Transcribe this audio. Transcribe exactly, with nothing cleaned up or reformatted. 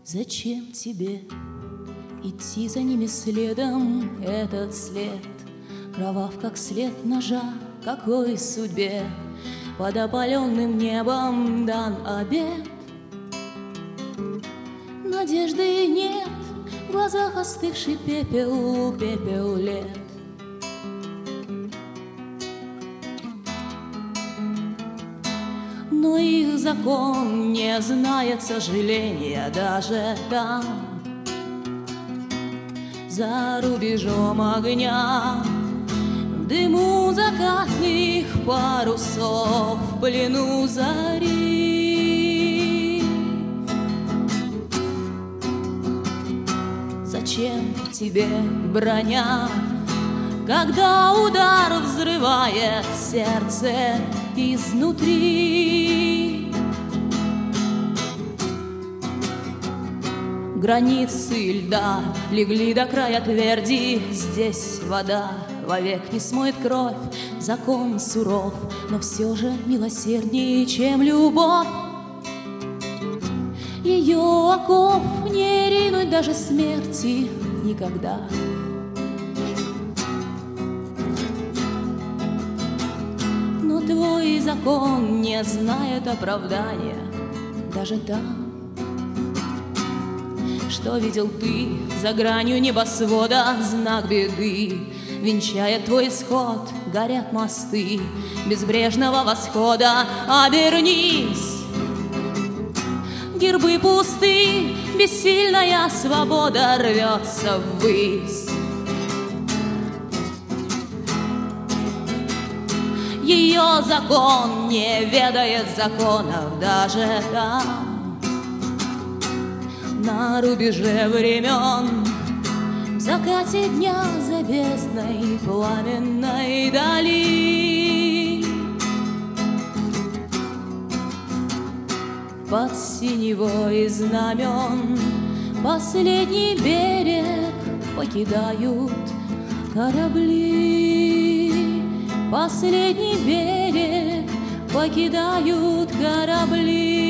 Зачем тебе идти за ними следом? Этот след кровав, как след ножа. Какой судьбе под опаленным небом дан обед? Надежды нет, в глазах остывший пепел, пепел лет. Но их закон не знает сожаления даже там, за рубежом огня, в дыму закатных парусов, в плену зари. Зачем тебе броня, когда удар взрывает сердце изнутри? Границы льда легли до края тверди. Здесь вода вовек не смоет кровь. Закон суров, но все же милосерднее, чем любовь. Ее оков не ринуть даже смерти никогда. Но твой закон не знает оправдания даже там, что видел ты за гранью небосвода. Знак беды венчает твой исход. Горят мосты безбрежного восхода. Обернись, гербы пусты, бессильная свобода рвется ввысь. Ее закон не ведает законов даже там, на рубеже времен, в закате дня за бездной пламенной дали. Под синевой знамен последний берег покидают корабли. Последний берег покидают корабли.